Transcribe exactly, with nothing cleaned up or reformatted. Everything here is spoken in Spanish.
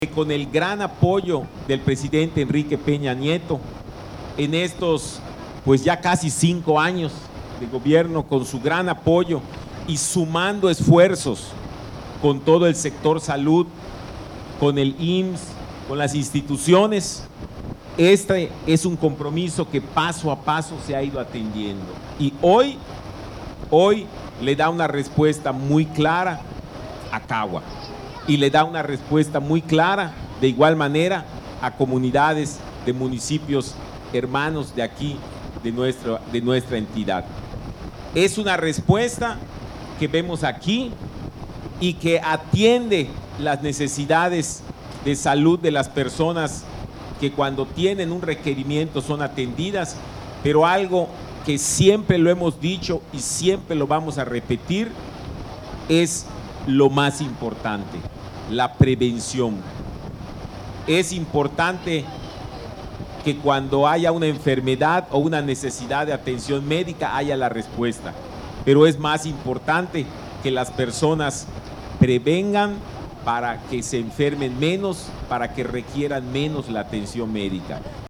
Con el gran apoyo del presidente Enrique Peña Nieto en estos pues ya casi cinco años de gobierno, con su gran apoyo y sumando esfuerzos con todo el sector salud, con el I M S S, con las instituciones, este es un compromiso que paso a paso se ha ido atendiendo y hoy, hoy le da una respuesta muy clara a Cagua y le da una respuesta muy clara de igual manera a comunidades de municipios hermanos de aquí, de, nuestro, de nuestra entidad. Es una respuesta que vemos aquí y que atiende las necesidades de salud de las personas que cuando tienen un requerimiento son atendidas, pero algo que siempre lo hemos dicho y siempre lo vamos a repetir es lo más importante, la prevención. Es importante que cuando haya una enfermedad o una necesidad de atención médica haya la respuesta, pero es más importante que las personas prevengan para que se enfermen menos, para que requieran menos la atención médica.